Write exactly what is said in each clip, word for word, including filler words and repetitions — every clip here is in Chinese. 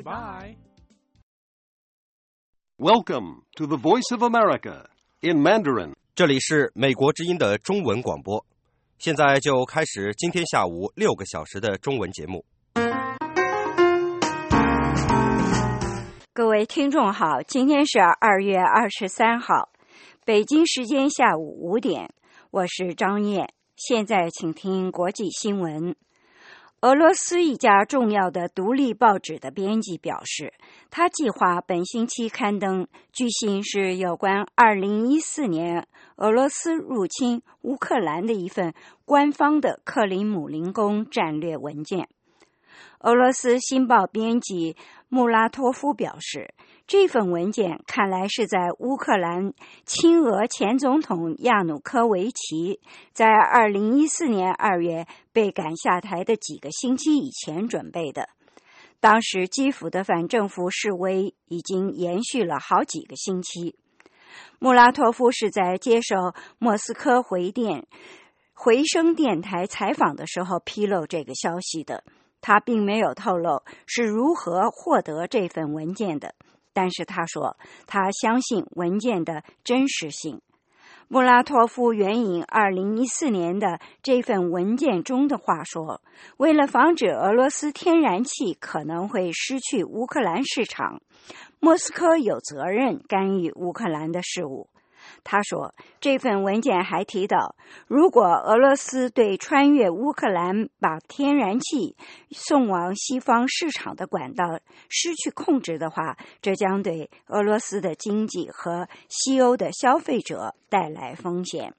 Goodbye. Welcome to the Voice of America in Mandarin. 这里是美国之音的中文广播，现在就开始今天下午六个小时的中文节目。 各位听众好，今天是二月二十三号，北京时间下午五点，我是张燕。现在请听国际新闻。俄罗斯一家重要的独立报纸的编辑表示，他计划本星期刊登据信是有关二零一四年俄罗斯入侵乌克兰的一份官方的克里姆林宫战略文件。俄罗斯新报编辑穆拉托夫表示，这份文件看来是在乌克兰亲俄前总统亚努科维奇在二零一四年二月被赶下台的几个星期以前准备的。当时基辅的反政府示威已经延续了好几个星期。穆拉托夫是在接受莫斯科回电回声电台采访的时候披露这个消息的。他并没有透露是如何获得这份文件的，但是他说他相信文件的真实性。穆拉托夫援引二零一四年的这份文件中的话说，为了防止俄罗斯天然气可能会失去乌克兰市场，莫斯科有责任干预乌克兰的事务。他说，这份文件还提到，如果俄罗斯对穿越乌克兰把天然气送往西方市场的管道失去控制的话，这将对俄罗斯的经济和西欧的消费者带来风险。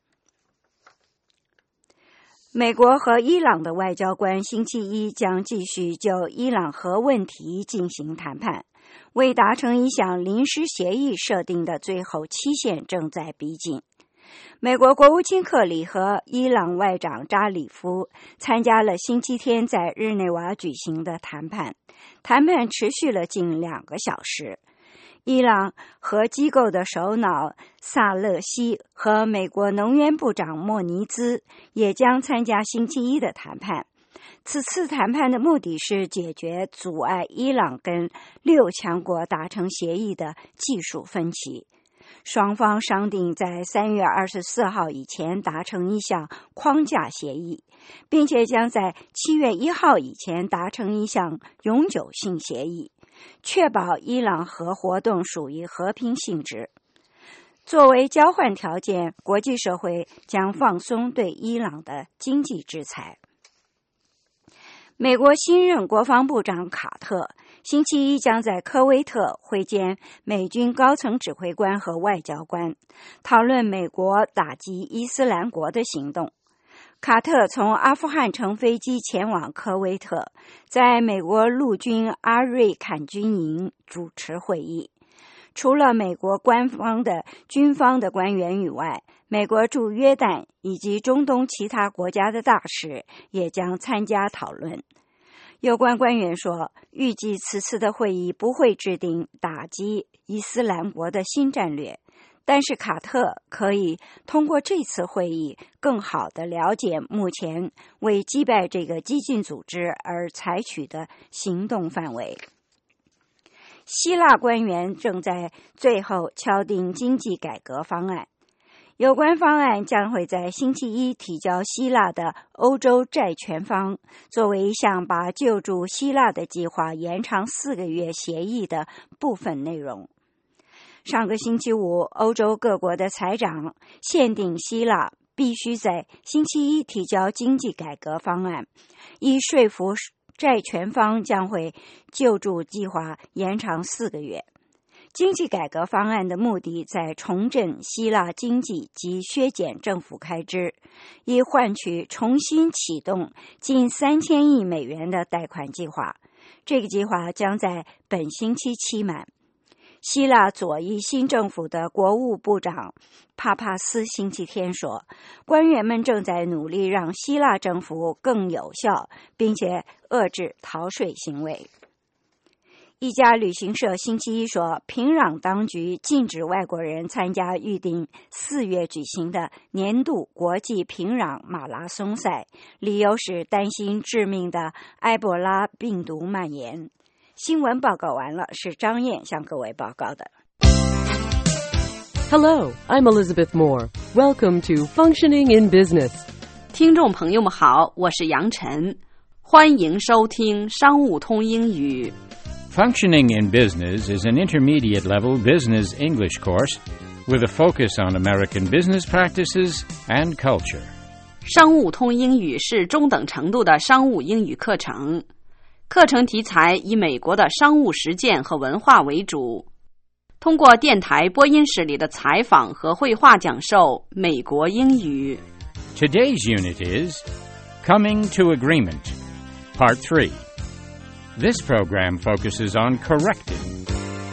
美国和伊朗的外交官星期一将继续就伊朗核问题进行谈判。为达成一项临时协议设定的最后期限正在逼近。美国国务卿克里和伊朗外长扎里夫参加了星期天在日内瓦举行的谈判，谈判持续了近两个小时。伊朗核机构的首脑萨勒西和美国能源部长莫尼兹也将参加星期一的谈判。此次谈判的目的是解决阻碍伊朗跟六强国达成协议的技术分歧。双方商定在三月二十四号以前达成一项框架协议，并且将在七月一号以前达成一项永久性协议，确保伊朗核活动属于和平性质。作为交换条件，国际社会将放松对伊朗的经济制裁。美国新任国防部长卡特星期一将在科威特会见美军高层指挥官和外交官，讨论美国打击伊斯兰国的行动。卡特从阿富汗乘飞机前往科威特，在美国陆军阿瑞坎军营主持会议。除了美国官方的军方的官员以外，美国驻约旦以及中东其他国家的大使也将参加讨论。有关官员说，预计此次的会议不会制定打击伊斯兰国的新战略，但是卡特可以通过这次会议更好地了解目前为击败这个激进组织而采取的行动范围。希腊官员正在最后敲定经济改革方案，有关方案将会在星期一提交希腊的欧洲债权方，作为一项把救助希腊的计划延长四个月协议的部分内容。上个星期五，欧洲各国的财长限定希腊必须在星期一提交经济改革方案，以说服债权方将会救助计划延长四个月。经济改革方案的目的在重振希腊经济及削减政府开支，以换取重新启动近三千亿美元的贷款计划。这个计划将在本星期期满。希腊左翼新政府的国务部长帕帕斯星期天说，官员们正在努力让希腊政府更有效，并且遏制逃税行为。一家旅行社星期一说，平壤当局禁止外国人参加预定四月举行的年度国际平壤马拉松赛，理由是担心致命的埃博拉病毒蔓延。 新闻报告完了，是张燕向各位报告的。 Hello, I'm Elizabeth Moore. Welcome to Functioning in Business. 听众朋友们好，我是杨晨，欢迎收听商务通英语。 Functioning in Business is an intermediate-level business English course with a focus on American business practices and culture. 商务通英语是中等程度的商务英语课程，课程题材以美国的商务实践和文化为主，通过电台播音室里的采访和绘画讲授美国英语。 Today's unit is Coming to Agreement, Part three. This program focuses on correcting.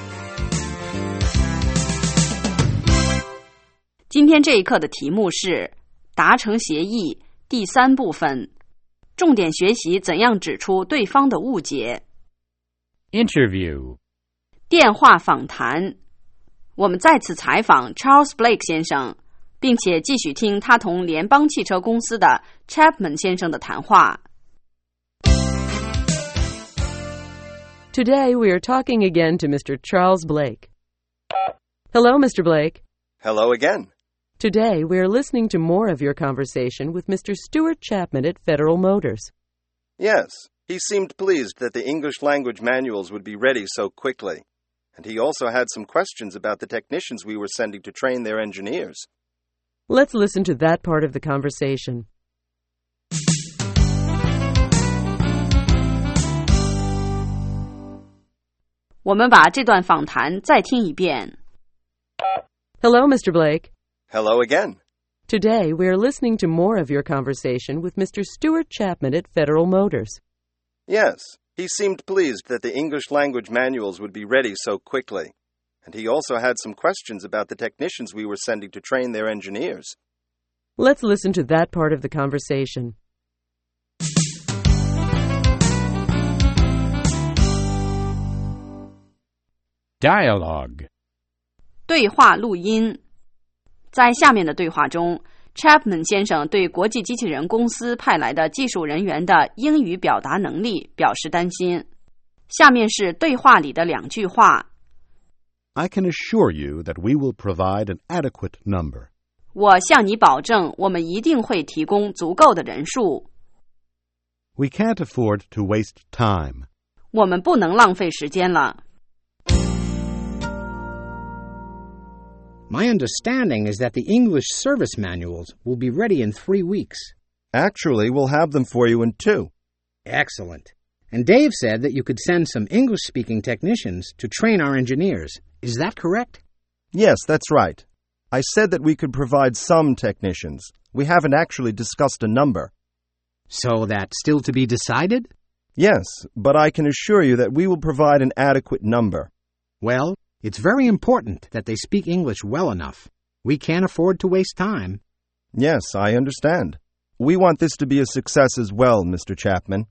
今天这一课的题目是达成协议第三部分，重点学习怎样指出对方的误解。 Interview. 电话访谈，我们再次采访 Charles Blake 先生，并且继续听他同联邦汽车公司的 Chapman 先生的谈话。 Today we are talking again to Mister Charles Blake. Hello, Mister Blake. Hello again. Today we are listening to more of your conversation with Mister Stuart Chapman at Federal Motors. Yes, he seemed pleased that the English language manuals would be ready so quickly. And he also had some questions about the technicians we were sending to train their engineers. Let's listen to that part of the conversation. 我们把这段访谈再听一遍。 Hello, Mister Blake. Hello again. Today we are listening to more of your conversation with Mister Stuart Chapman at Federal Motors. Yes, he seemed pleased that the English language manuals would be ready so quickly. And he also had some questions about the technicians we were sending to train their engineers. Let's listen to that part of the conversation. Dialogue. 对话录音。在下面的对话中 Chapman 先生对国际机器人公司派来的技术人员的英语表达能力表示担心。下面是对话里的两句话。 I can assure you that we will provide an adequate number. 我向你保证，我们一定会提供足够的人数。 We can't afford to waste time. 我们不能浪费时间了。 My understanding is that the English service manuals will be ready in three weeks. Actually, we'll have them for you in two. Excellent. And Dave said that you could send some English-speaking technicians to train our engineers. Is that correct? Yes, that's right. I said that we could provide some technicians. We haven't actually discussed a number. So that's still to be decided? Yes, but I can assure you that we will provide an adequate number. Well, it's very important that they speak English well enough. We can't afford to waste time. Yes, I understand. We want this to be a success as well, Mister Chapman.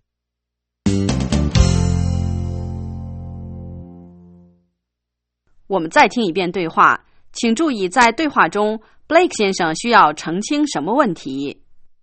我们再听一遍对话，请注意在对话中 Blake 先生需要澄清什么问题。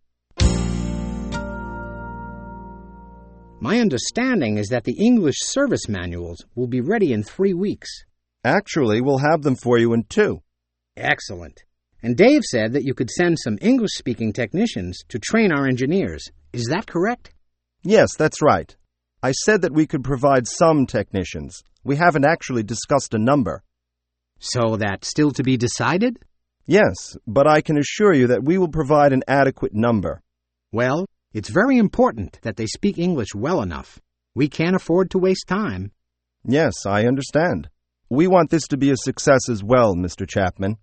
My understanding is that the English service manuals will be ready in three weeks. Actually, we'll have them for you in two. Excellent. And Dave said that you could send some English-speaking technicians to train our engineers. Is that correct? Yes, that's right. I said that we could provide some technicians. We haven't actually discussed a number. So that's still to be decided? Yes, but I can assure you that we will provide an adequate number. Well, it's very important that they speak English well enough. We can't afford to waste time. Yes, I understand. We want this to be a success as well, Mister Chapman.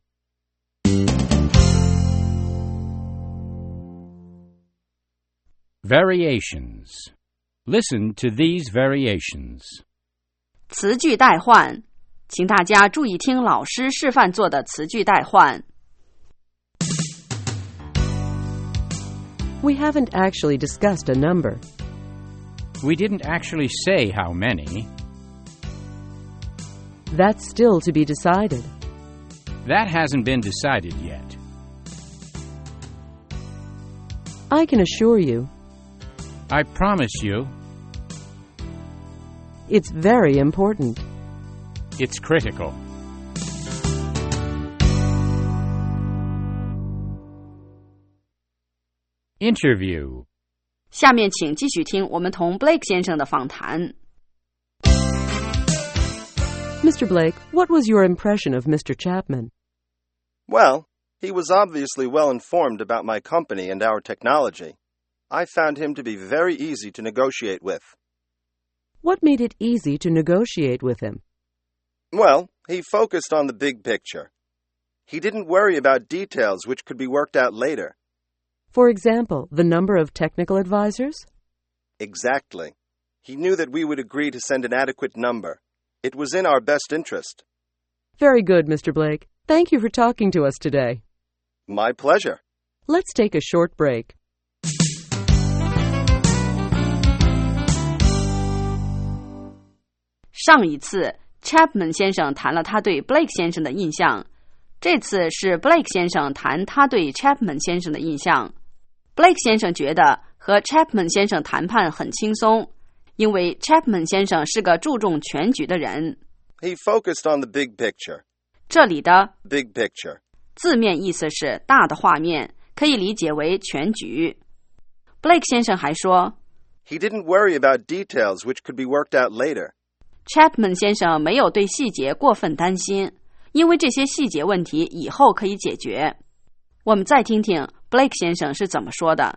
Variations. Listen to these variations. 词句代换，请大家注意听老师示范做的词句代换。 We haven't actually discussed a number. We didn't actually say how many. That's still to be decided. That hasn't been decided yet. I can assure you. I promise you. It's very important. It's critical. Interview. 下面请继续听我们同 Blake 先生的访谈。 Mister Blake, what was your impression of Mister Chapman? Well, he was obviously well informed about my company and our technology. I found him to be very easy to negotiate with. What made it easy to negotiate with him? Well, he focused on the big picture. He didn't worry about details which could be worked out later. For example, the number of technical advisors? Exactly. He knew that we would agree to send an adequate number. It was in our best interest. Very good, Mister Blake. Thank you for talking to us today. My pleasure. Let's take a short break. 《上一次 Chapman 先生谈了他对 Blake 先生的印象，这次是 Blake 先生谈他对 Chapman 先生的印象。Blake 先生觉得和 Chapman 先生谈判很轻松，因为 Chapman 先生是个注重全局的人。 He focused on the big picture. 这里的 big picture 字面意思是大的画面，可以理解为全局。Blake 先生还说 He didn't worry about details which could be worked out later. Chapman 先生没有对细节过分担心，因为这些细节问题以后可以解决。我们再听听 Blake 先生是怎么说的。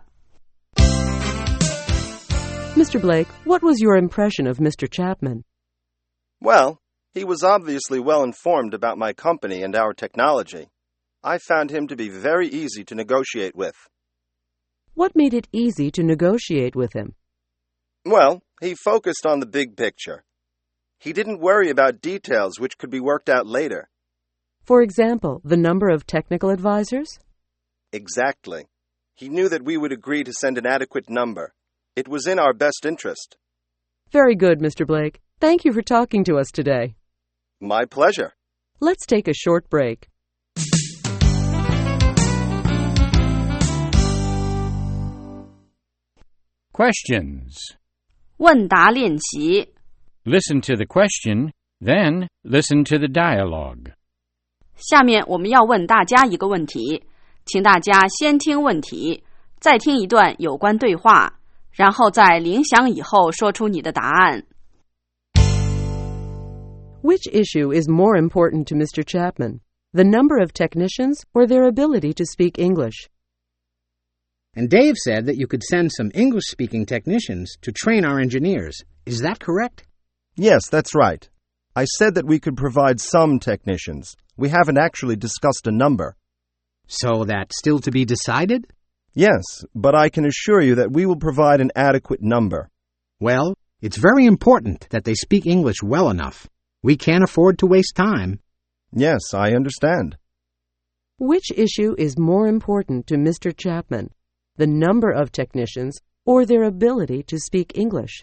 Mister Blake, what was your impression of Mister Chapman? Well, he was obviously well informed about my company and our technology. I found him to be very easy to negotiate with. What made it easy to negotiate with him? Well, he focused on the big picture. He didn't worry about details which could be worked out later. For example, the number of technical advisors? Exactly. He knew that we would agree to send an adequate number. It was in our best interest. Very good, Mister Blake. Thank you for talking to us today. My pleasure. Let's take a short break. Questions. 问答练习。 Listen to the question, then listen to the dialogue. 下面我们要问大家一个问题，请大家先听问题，再听一段有关对话，然后在铃响以后说出你的答案。 Which issue is more important to Mister Chapman? The number of technicians or their ability to speak English? And Dave said that you could send some English-speaking technicians to train our engineers. Is that correct? Yes, that's right. I said that we could provide some technicians. We haven't actually discussed a number. So that's still to be decided? Yes, but I can assure you that we will provide an adequate number. Well, it's very important that they speak English well enough. We can't afford to waste time. Yes, I understand. Which issue is more important to Mister Chapman? The number of technicians or their ability to speak English?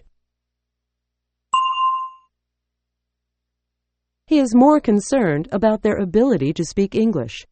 He is more concerned about their ability to speak English.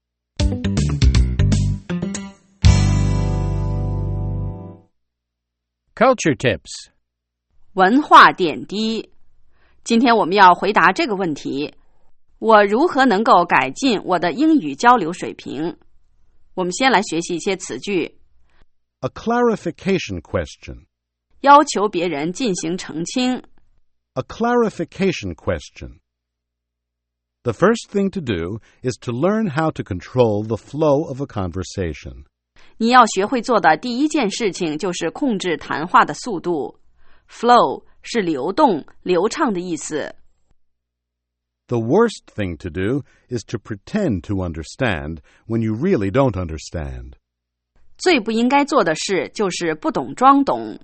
Culture tips. 文化点滴。今天我们要回答这个问题：我如何能够改进我的英语交流水平？我们先来学习一些词句。 A clarification question. 要求别人进行澄清。 A clarification question. The first thing to do is to learn how to control the flow of a conversation. 你要学会做的第一件事情就是控制谈话的速度。Flow 是流动、流畅的意思。 The worst thing to do is to pretend to understand when you really don't understand. 最不应该做的事就是不懂装懂。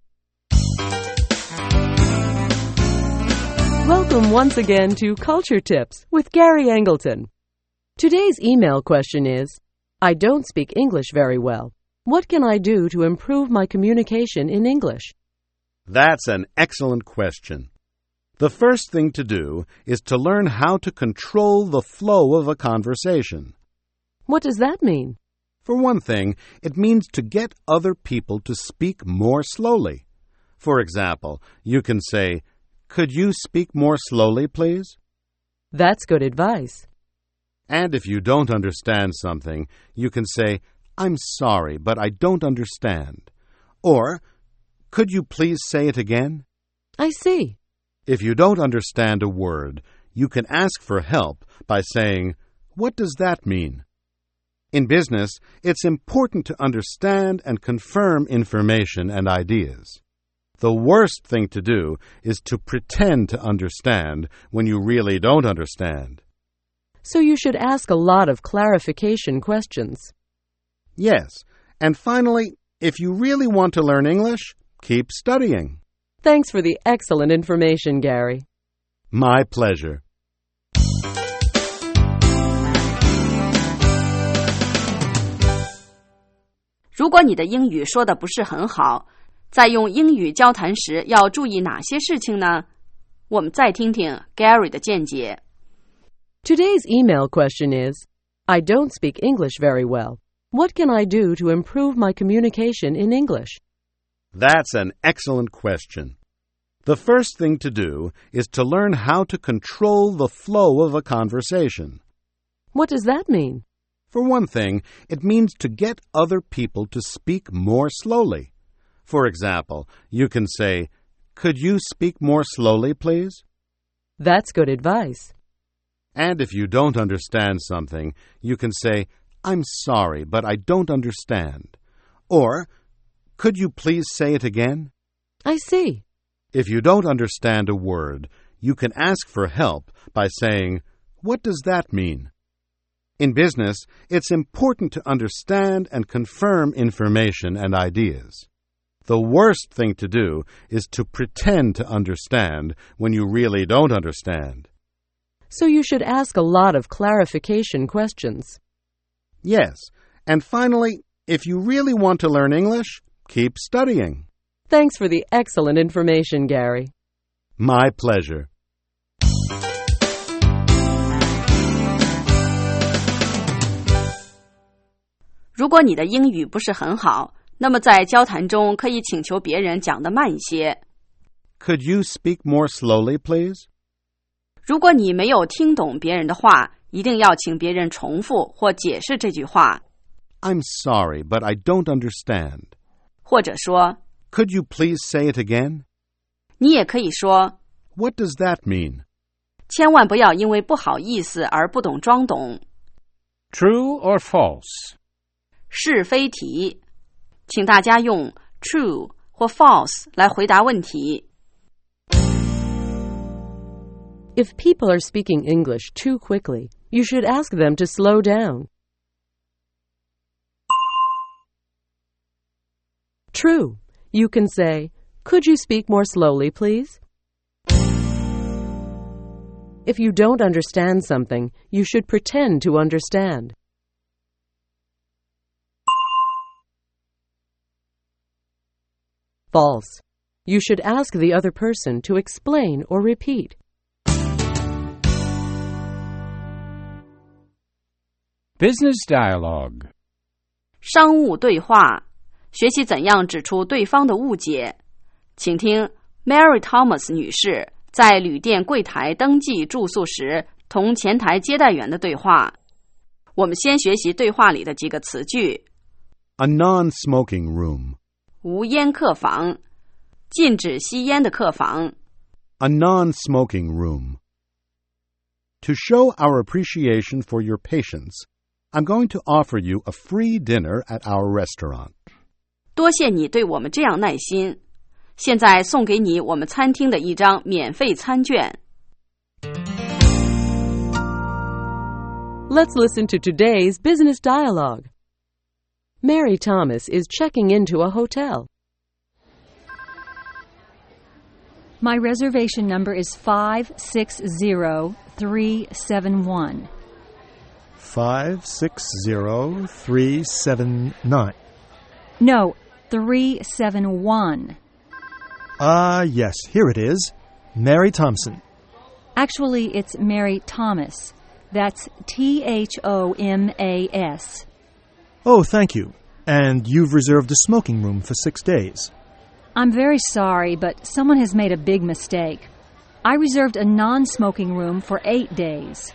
Welcome once again to Culture Tips with Gary Angleton. Today's email question is, I don't speak English very well. What can I do to improve my communication in English? That's an excellent question. The first thing to do is to learn how to control the flow of a conversation. What does that mean? For one thing, it means to get other people to speak more slowly. For example, you can say, Could you speak more slowly, please? That's good advice. And if you don't understand something, you can say, I'm sorry, but I don't understand. Or, could you please say it again? I see. If you don't understand a word, you can ask for help by saying, what does that mean? In business, it's important to understand and confirm information and ideas. The worst thing to do is to pretend to understand when you really don't understand. So you should ask a lot of clarification questions. Yes, and finally, if you really want to learn English, keep studying. Thanks for the excellent information, Gary. My pleasure. 如果你的英语说的不是很好，在用英语交谈时要注意哪些事情呢？我们再听听 Gary 的见解。 Today's email question is, I don't speak English very well. What can I do to improve my communication in English? That's an excellent question. The first thing to do is to learn how to control the flow of a conversation. What does that mean? For one thing, it means to get other people to speak more slowly. For example, you can say, could you speak more slowly, please? That's good advice. And if you don't understand something, you can say, I'm sorry, but I don't understand. Or, could you please say it again? I see. If you don't understand a word, you can ask for help by saying, what does that mean? In business, it's important to understand and confirm information and ideas. The worst thing to do is to pretend to understand when you really don't understand. So you should ask a lot of clarification questions. Yes, and finally, if you really want to learn English, keep studying. Thanks for the excellent information, Gary. My pleasure. 如果你的英语不是很好，那么在交谈中可以请求别人讲得慢一些。 Could you speak more slowly, please? 如果你没有听懂别人的话，一定要请别人重复或解释这句话。 I'm sorry, but I don't understand. 或者说 Could you please say it again? 你也可以说 What does that mean? 千万不要因为不好意思而不懂装懂。 True or false? 是非题，请大家用 true 或 false 来回答问题。 If people are speaking English too quickly, you should ask them to slow down. True. You can say, could you speak more slowly, please? If you don't understand something, you should pretend to understand. False. You should ask the other person to explain or repeat. Business dialogue. 商务对话，学习怎样指出对方的误解。请听 Mary Thomas 女士在旅店柜台登记住宿时同前台接待员的对话。我们先学习对话里的几个词句。 A non-smoking room. 无烟客房，禁止吸烟的客房。 A non-smoking room. To show our appreciation for your patience, I'm going to offer you a free dinner at our restaurant. 多谢你对我们这样耐心，现在送给你我们餐厅的一张免费餐券。 Let's listen to today's business dialogue. Mary Thomas is checking into a hotel. My reservation number is five six zero three seven one. Five six zero three seven nine. No, three seven one. Ah, yes, here it is. Mary Thompson. Actually, it's Mary Thomas. That's T H O M A S. Oh, thank you. And you've reserved a smoking room for six days. I'm very sorry, but someone has made a big mistake. I reserved a non-smoking room for eight days.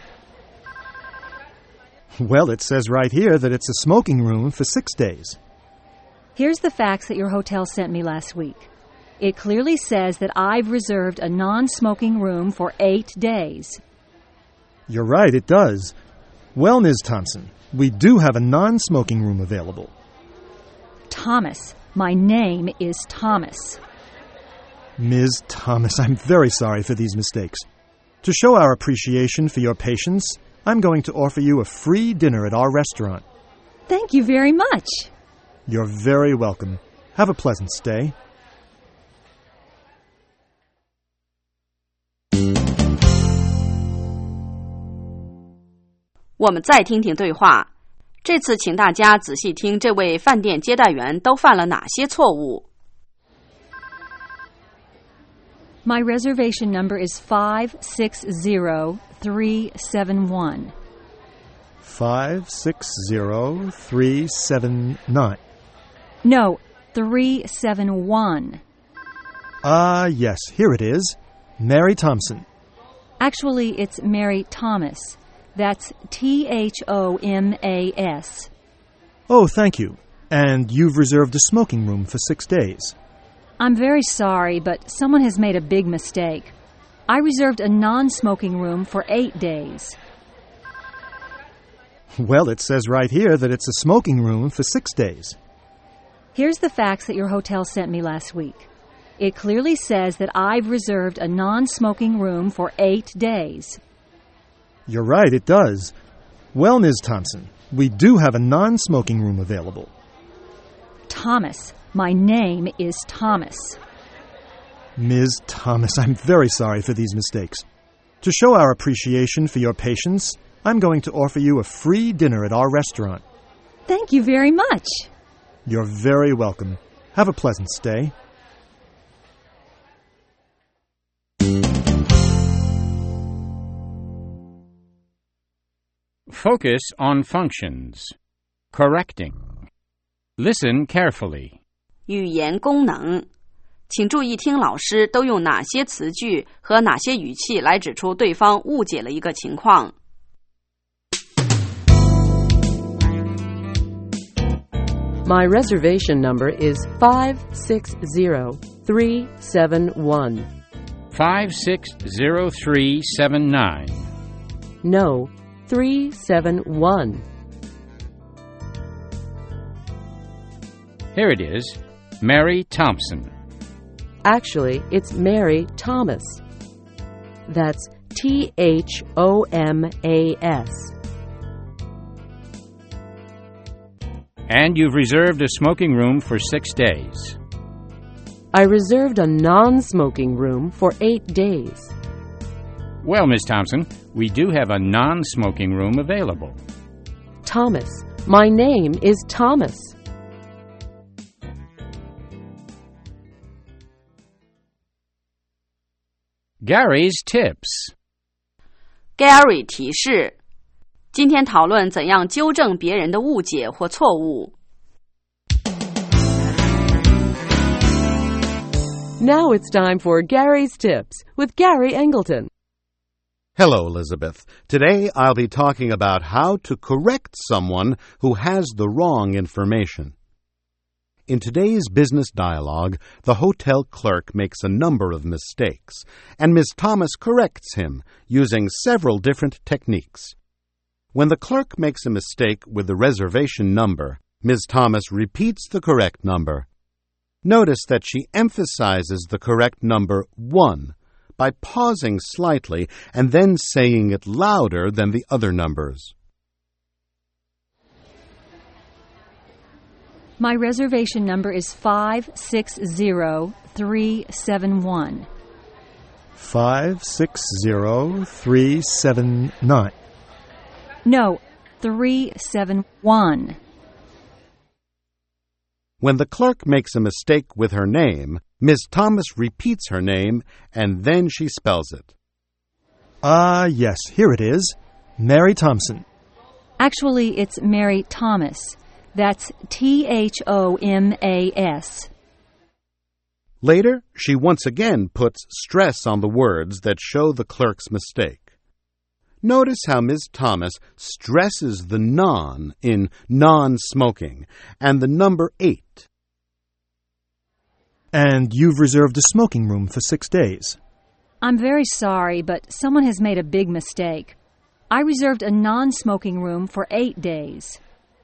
Well, it says right here that it's a smoking room for six days. Here's the fax that your hotel sent me last week. It clearly says that I've reserved a non-smoking room for eight days. You're right, it does. Well, Miz Thompson, we do have a non-smoking room available. Thomas. My name is Thomas. Miz Thomas, I'm very sorry for these mistakes. To show our appreciation for your patience, I'm going to offer you a free dinner at our restaurant. Thank you very much. You're very welcome. Have a pleasant stay. 我们再听听对话。这次请大家仔细听这位饭店接待员都犯了哪些错误。 My reservation number is five six zero three seven one. five six zero three seven nine. No, three seven one. Ah, uh, yes, here it is. Mary Thompson. Actually, it's Mary Thomas. That's T H O M A S. Oh, thank you. And you've reserved a smoking room for six days. I'm very sorry, but someone has made a big mistake. I reserved a non-smoking room for eight days. Well, it says right here that it's a smoking room for six days. Here's the fax that your hotel sent me last week. It clearly says that I've reserved a non-smoking room for eight days. You're right, it does. Well, Miz Thompson, we do have a non-smoking room available. Thomas. My name is Thomas. Miz Thomas, I'm very sorry for these mistakes. To show our appreciation for your patience, I'm going to offer you a free dinner at our restaurant. Thank you very much. You're very welcome. Have a pleasant stay. Focus on functions. Correcting. Listen carefully. 语言功能，请注意听老师都用哪些词句和哪些语气来指出对方误解了一个情况。 My reservation number is five six zero three seven one. five six zero three seven nine. No, three seven one. Here it is. Mary Thompson. Actually, it's Mary Thomas. That's T H O M A S. And you've reserved a smoking room for six days. I reserved a non-smoking room for eight days. Well, Miss Thompson, we do have a non-smoking room available. Thomas. My name is Thomas. Gary's tips. Gary 提示，今天讨论怎样纠正别人的误解或错误。 Now it's time for Gary's Tips with Gary Angleton. Hello, Elizabeth. Today I'll be talking about how to correct someone who has the wrong information. In today's business dialogue, the hotel clerk makes a number of mistakes, and Miz Thomas corrects him using several different techniques. When the clerk makes a mistake with the reservation number, Miz Thomas repeats the correct number. Notice that she emphasizes the correct number one by pausing slightly and then saying it louder than the other numbers. My reservation number is five six zero three seven one. five six zero three seven nine. No, three seven one. When the clerk makes a mistake with her name, Miz Thomas repeats her name and then she spells it. Ah, uh, yes, here it is. Mary Thompson. Actually, it's Mary Thomas. That's T H O M A S. Later, she once again puts stress on the words that show the clerk's mistake. Notice how Miz Thomas stresses the non in non-smoking and the number eight. And you've reserved a smoking room for six days. I'm very sorry, but someone has made a big mistake. I reserved a non-smoking room for eight days.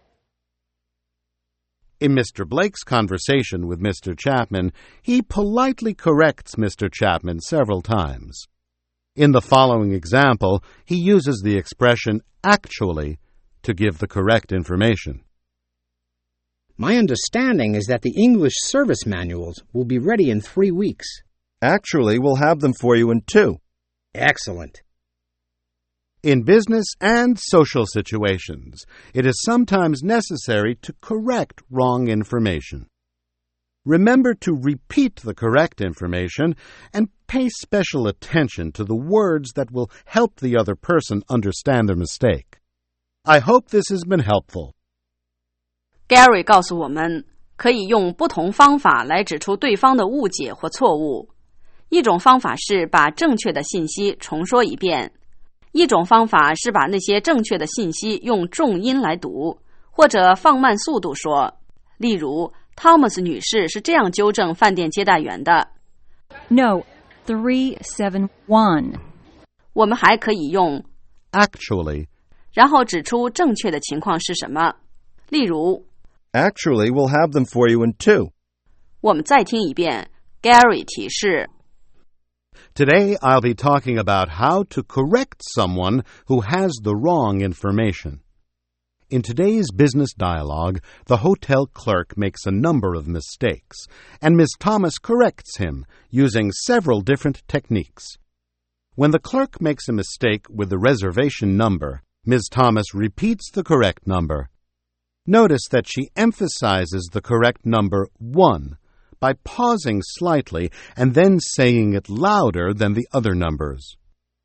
In Mister Blake's conversation with Mister Chapman, he politely corrects Mister Chapman several times. In the following example, he uses the expression actually to give the correct information. My understanding is that the English service manuals will be ready in three weeks. Actually, we'll have them for you in two. Excellent. In business and social situations, it is sometimes necessary to correct wrong information. Remember to repeat the correct information and pay special attention to the words that will help the other person understand their mistake. I hope this has been helpful. Gary 告诉我们，可以用不同方法来指出对方的误解或错误。一种方法是把正确的信息重说一遍，一种方法是把那些正确的信息用重音来读，或者放慢速度说。例如，Thomas 女士是这样纠正饭店接待员的 No, three seven one. 我们还可以用 Actually, 然后指出正确的情况是什么。例如 Actually, we'll have them for you in two. 我们再听一遍 Gary 提示 Today I'll be talking about how to correct someone who has the wrong information. In today's business dialogue, the hotel clerk makes a number of mistakes, and Miz Thomas corrects him using several different techniques. When the clerk makes a mistake with the reservation number, Miz Thomas repeats the correct number. Notice that she emphasizes the correct number one by pausing slightly and then saying it louder than the other numbers.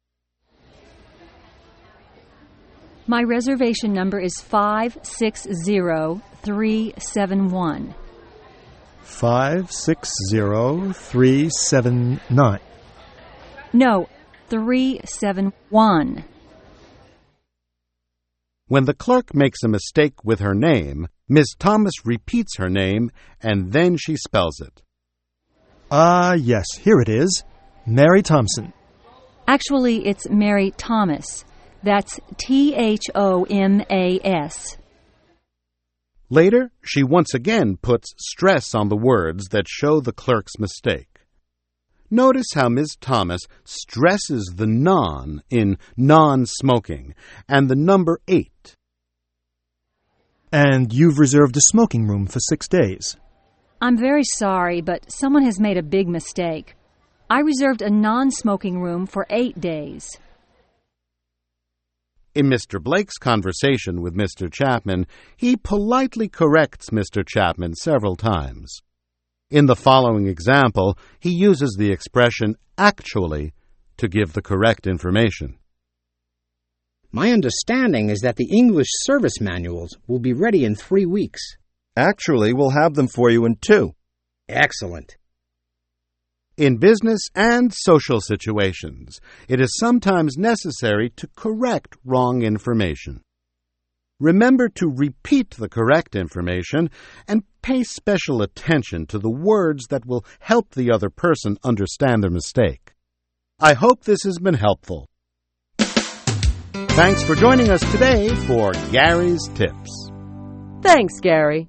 My reservation number is five six zero three seven one. Five six zero three seven nine. No, three seven one. When the clerk makes a mistake with her name, Miz Thomas repeats her name and then she spells it. Ah, yes, here it is. Mary Thompson. Actually, it's Mary Thomas. That's T H O M A S. Later, she once again puts stress on the words that show the clerk's mistake. Notice how Miz Thomas stresses the non in non-smoking and the number eight. And you've reserved a smoking room for six days. I'm very sorry, but someone has made a big mistake. I reserved a non-smoking room for eight days. In Mister Blake's conversation with Mister Chapman, he politely corrects Mister Chapman several times. In the following example, he uses the expression actually to give the correct information. My understanding is that the English service manuals will be ready in three weeks. Actually, we'll have them for you in two. Excellent. In business and social situations, it is sometimes necessary to correct wrong information. Remember to repeat the correct information and pay special attention to the words that will help the other person understand their mistake. I hope this has been helpful. Thanks for joining us today for Gary's Tips. Thanks, Gary.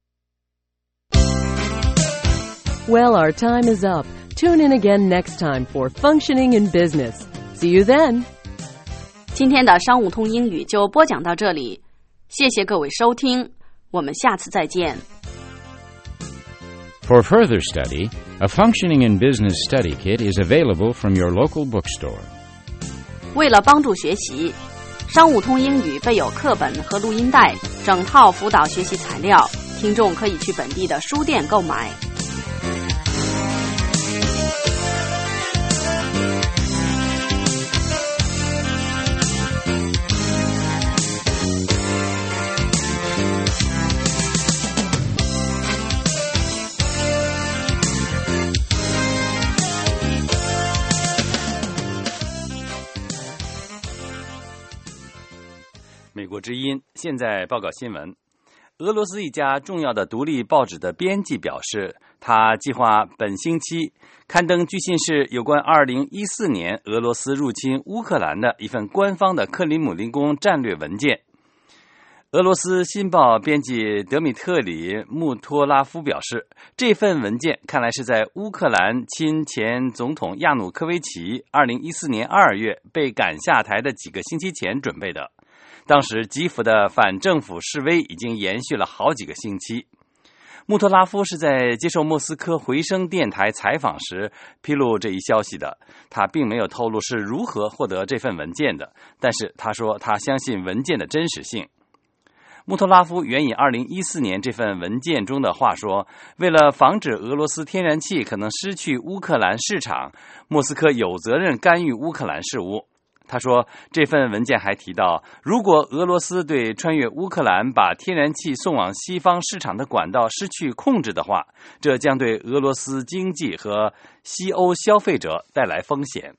Well, our time is up. Tune in again next time for Functioning in Business. See you then. 今天的商务通英语就播讲到这里，谢谢各位收听，我们下次再见。 For further study, a Functioning in Business study kit is available from your local bookstore. 为了帮助学习，商务通英语备有课本和录音带，整套辅导学习材料，听众可以去本地的书店购买。 美国之音现在报告新闻。俄罗斯一家重要的独立报纸的编辑表示，他计划本星期刊登据信是有关二零一四年俄罗斯入侵乌克兰的一份官方的克里姆林宫战略文件。俄罗斯新报编辑德米特里穆托拉夫表示，这份文件看来是在乌克兰亲前总统亚努科维奇二零一四年二月被赶下台的几个星期前准备的。当时基辅的反政府示威已经延续了好几个星期。穆托拉夫是在接受莫斯科回声电台采访时披露这一消息的，他并没有透露是如何获得这份文件的，但是他说他相信文件的真实性。穆托拉夫援引二零一四年这份文件中的话说，为了防止俄罗斯天然气可能失去乌克兰市场，莫斯科有责任干预乌克兰事务。他说，这份文件还提到，如果俄罗斯对穿越乌克兰把天然气送往西方市场的管道失去控制的话，这将对俄罗斯经济和西欧消费者带来风险。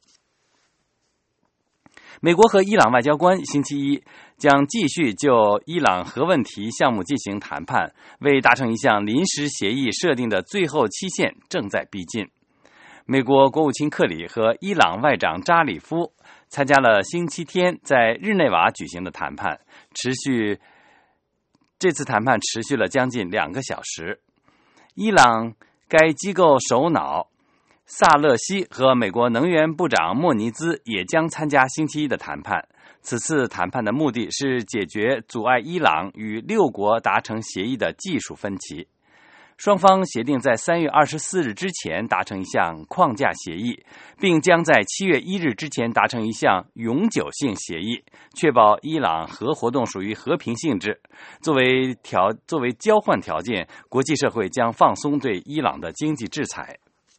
美国和伊朗外交官星期一将继续就伊朗核问题项目进行谈判，为达成一项临时协议设定的最后期限正在逼近。美国国务卿克里和伊朗外长扎里夫参加了星期天在日内瓦举行的谈判，持续这次谈判持续了将近两个小时。伊朗该机构首脑萨勒西和美国能源部长莫尼兹也将参加星期一的谈判。此次谈判的目的是解决阻碍伊朗与六国达成协议的技术分歧。双方协定在三月二十四日之前达成一项框架协议，并将在七月一日之前达成一项永久性协议，确保伊朗核活动属于和平性质。作为条作为交换条件，国际社会将放松对伊朗的经济制裁。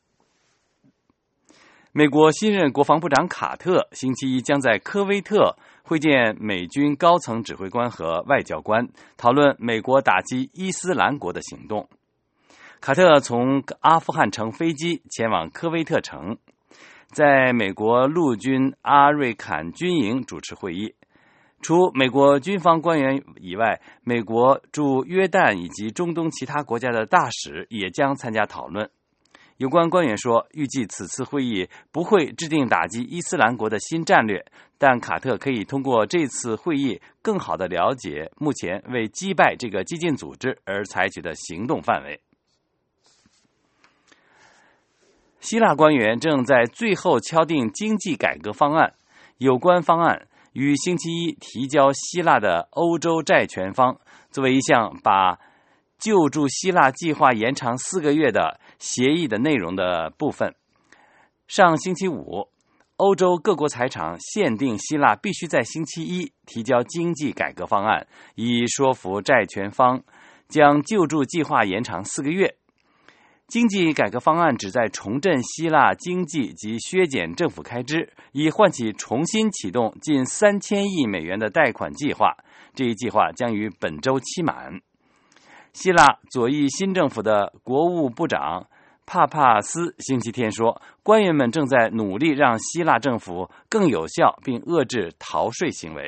美国新任国防部长卡特星期一将在科威特会见美军高层指挥官和外交官，讨论美国打击伊斯兰国的行动。卡特从阿富汗乘飞机前往科威特城，在美国陆军阿瑞坎军营主持会议。除美国军方官员以外，美国驻约旦以及中东其他国家的大使也将参加讨论。有关官员说，预计此次会议不会制定打击伊斯兰国的新战略，但卡特可以通过这次会议更好地了解目前为击败这个激进组织而采取的行动范围。希腊官员正在最后敲定经济改革方案，有关方案于星期一提交希腊的欧洲债权方，作为一项把救助希腊计划延长四个月的协议的内容的部分。上星期五，欧洲各国财长限定希腊必须在星期一提交经济改革方案，以说服债权方将救助计划延长四个月。经济改革方案旨在重振希腊经济及削减政府开支，以唤起重新启动近三千亿美元的贷款计划。这一计划将于本周期满。希腊左翼新政府的国务部长帕帕斯星期天说，官员们正在努力让希腊政府更有效并遏制逃税行为。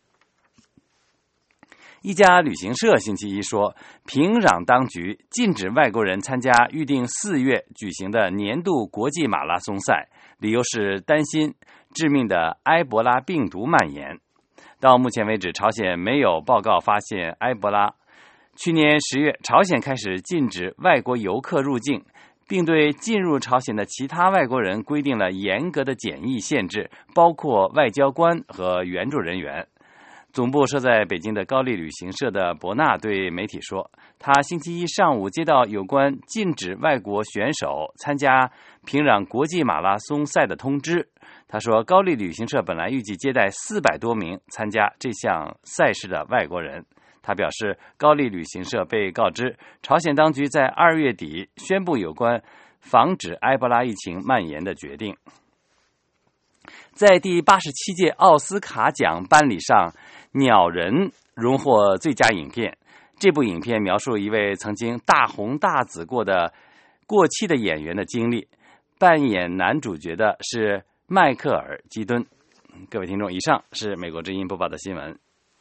一家旅行社星期一说，平壤当局禁止外国人参加预定四月举行的年度国际马拉松赛，理由是担心致命的埃博拉病毒蔓延。到目前为止，朝鲜没有报告发现埃博拉。去年十月，朝鲜开始禁止外国游客入境，并对进入朝鲜的其他外国人规定了严格的检疫限制，包括外交官和援助人员。总部设在北京的高丽旅行社的伯纳对媒体说，他星期一上午接到有关禁止外国选手参加平壤国际马拉松赛的通知。他说，高丽旅行社本来预计接待四百多名参加这项赛事的外国人。他表示，高丽旅行社被告知，朝鲜当局在二月底宣布有关防止埃博拉疫情蔓延的决定。在第八十七届奥斯卡奖颁礼上，鸟人荣获最佳影片。这部影片描述一位曾经大红大紫过的过气的演员的经历，扮演男主角的是迈克尔·基敦。各位听众，以上是美国之音播报的新闻。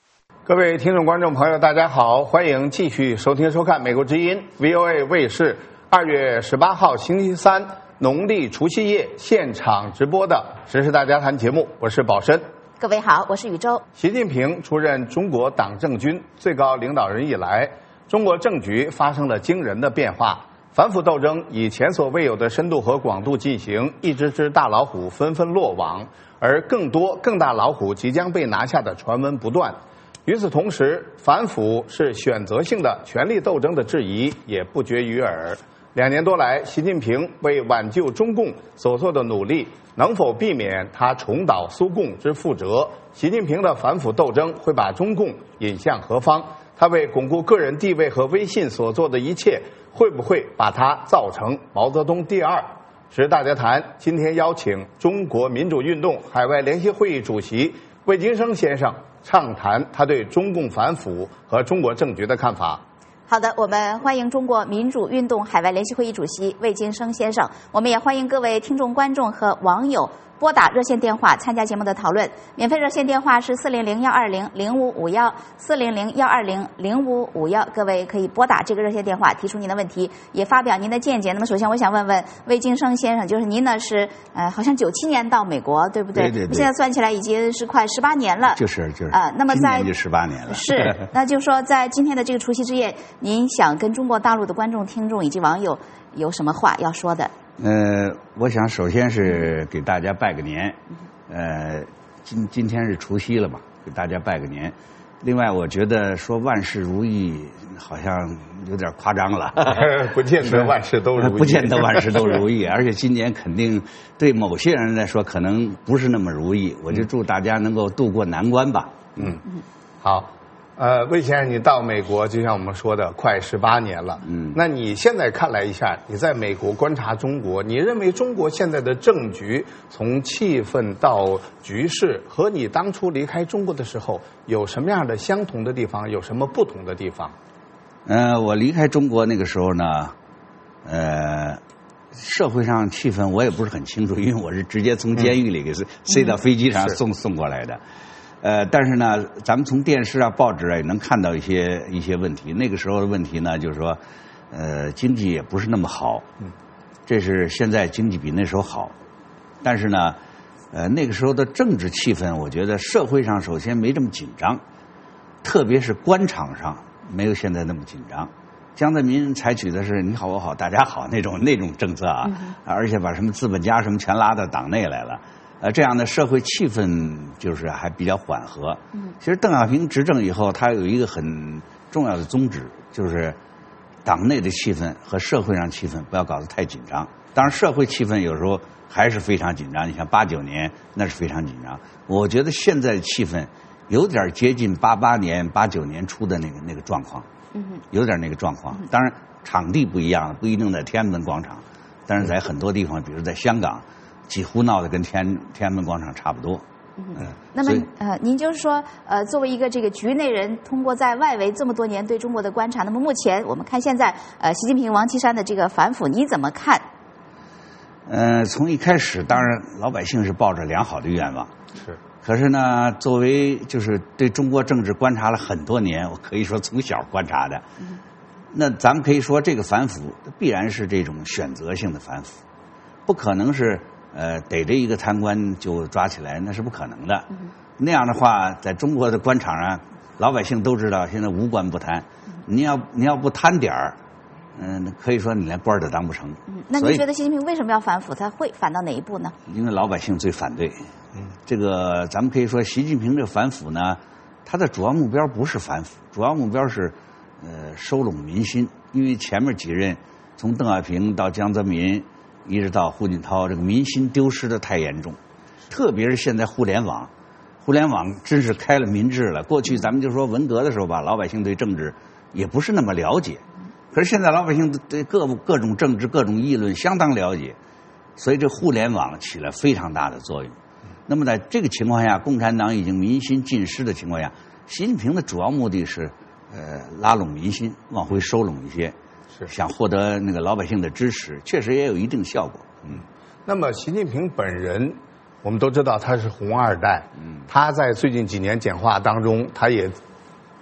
各位听众观众朋友大家好，欢迎继续收听收看美国之音 V O A 卫视二月十八号星期三农历除夕夜现场直播的时事大家谈节目，我是宝申。 各位好，我是宇宙。 习近平出任中国党政军最高领导人以来，中国政局发生了惊人的变化，反腐斗争以前所未有的深度和广度进行，一只只大老虎纷纷落网，而更多更大老虎即将被拿下的传闻不断。与此同时，反腐是选择性的权力斗争的质疑也不绝于耳。两年多来，习近平为挽救中共所做的努力，能否避免他重蹈苏共之覆辙？习近平的反腐斗争会把中共引向何方？他为巩固个人地位和威信所做的一切，会不会把他造成毛泽东第二？时事大家谈今天邀请中国民主运动海外联席会议主席魏京生先生畅谈他对中共反腐和中国政局的看法。 好的，我们欢迎中国民主运动海外联席会议主席魏京生先生。我们也欢迎各位听众、观众和网友拨打热线电话参加节目的讨论。免费热线电话是四零零幺二零零五五幺四零零幺二零零五五幺，各位可以拨打这个热线电话提出您的问题，也发表您的见解。那么首先我想问问魏京生先生，就是您呢是呃好像九七年到美国，对不对？ 对对对。 现在算起来已经是快十八年了。 就是就是。 啊、呃，那么在今年就十八年了。 是，那就是说在今天的这个除夕之夜，您想跟中国大陆的观众、听众以及网友有什么话要说的？ 呃，我想首先是给大家拜个年，呃，今今天是除夕了嘛，给大家拜个年。另外，我觉得说万事如意好像有点夸张了， 不见得万事都如意， 不见得万事都如意，而且今年肯定对某些人来说可能不是那么如意。我就祝大家能够渡过难关吧。 嗯，好。呃，魏先生，你到美国就像我们说的，快十八年了。嗯，那你现在看来一下，你在美国观察中国，你认为中国现在的政局从气氛到局势，和你当初离开中国的时候有什么样的相同的地方，有什么不同的地方？ 呃，我离开中国那个时候呢，呃，社会上气氛我也不是很清楚，因为我是直接从监狱里给塞到飞机上送、嗯、送过来的。呃，但是呢，咱们从电视啊、报纸啊也能看到一些一些问题。那个时候的问题呢，就是说，呃，经济也不是那么好。嗯，这是现在经济比那时候好，但是呢，呃，那个时候的政治气氛，我觉得社会上首先没这么紧张，特别是官场上没有现在那么紧张。江泽民采取的是你好我好大家好那种那种政策啊，嗯、而且把什么资本家什么全拉到党内来了。呃，这样的社会气氛就是还比较缓和。嗯，其实邓小平执政以后，他有一个很重要的宗旨，就是党内的气氛和社会上气氛不要搞得太紧张。当然，社会气氛有时候还是非常紧张。你像八九年那是非常紧张。我觉得现在的气氛有点接近八八年、八九年初的那个那个状况。嗯，有点那个状况。当然，场地不一样，不一定在天安门广场，但是在很多地方，比如在香港。几乎闹得跟天天安门广场差不多。嗯， 那么呃，您就是说，呃，作为一个这个局内人，通过在外围这么多年对中国的观察，那么目前我们看现在呃，习近平、王岐山的这个反腐，你怎么看？ 呃，从一开始，当然老百姓是抱着良好的愿望， 是。 可是呢，作为就是对中国政治观察了很多年，我可以说从小观察的，嗯、那咱们可以说这个反腐必然是这种选择性的反腐，不可能是。呃，逮着一个贪官就抓起来，那是不可能的。嗯、那样的话，在中国的官场上，老百姓都知道，现在无官不贪。嗯、你要你要不贪点儿，嗯、呃，可以说你连官儿都当不成。 嗯，那您觉得习近平为什么要反腐？他会反到哪一步呢？ 因为老百姓最反对。嗯，这个咱们可以说，习近平这个反腐呢，他的主要目标不是反腐，主要目标是呃收拢民心。因为前面几任，从邓小平到江泽民。一直到胡锦涛，这个民心丢失的太严重，特别是现在互联网，互联网真是开了民智了。过去咱们就说文革的时候吧，老百姓对政治也不是那么了解，可是现在老百姓对各各种政治、各种议论相当了解，所以这互联网起了非常大的作用。那么在这个情况下，共产党已经民心尽失的情况下，习近平的主要目的是呃拉拢民心，往回收拢一些。想获得那个老百姓的支持，确实也有一定效果。嗯， 那么习近平本人，我们都知道他是红二代。嗯，他在最近几年讲话当中，他也